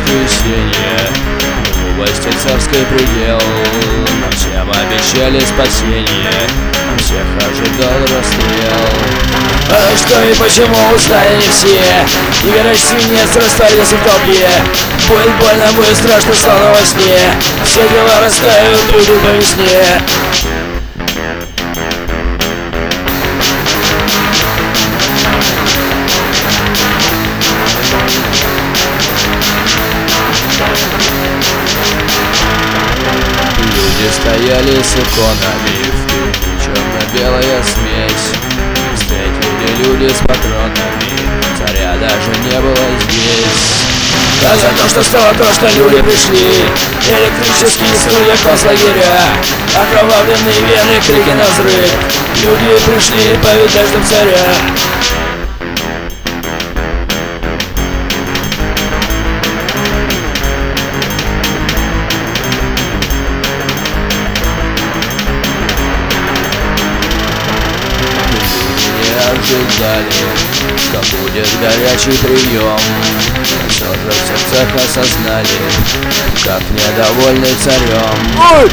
воскресенье, глупости царский предел. Но всем обещали спасение, всех ожидал расстрел. А что и почему узнали не все, и горячий свинец растворился в толпе. Будет больно, будет страшно, словно во сне, все дела растают, уйдут по весне. Люди стояли с иконами, в фильме черно-белая смесь. Встретили люди с патронами, царя даже не было здесь. А за то, что стало то, что люди пришли, электрические стулья, концлагеря, окровавленные вены, крики на взрыв. Люди пришли повидать ждем царя. Ожидали, что будет горячий прием, но все же в сердцах осознали, как недовольны царем. Ой!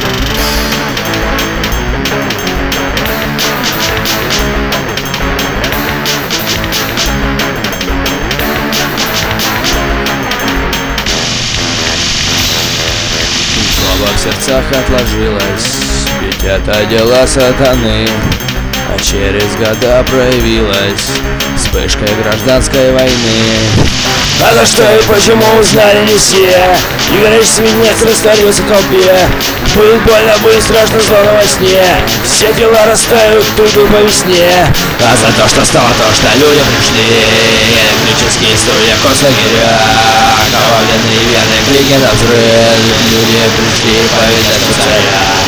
Злоба в сердцах отложилась, ведь это дела сатаны. А через года проявилась вспышка гражданской войны. А за что и почему узнали не все, и горячий свинец растворился в толпе. Будет больно, будет страшно, словно во сне, все дела растают, уйдут по весне. А за то, что стало то, что люди пришли, электрические стулья, концлагеря, окровавленные вены, крики на взрыв. Люди пришли повидать царя.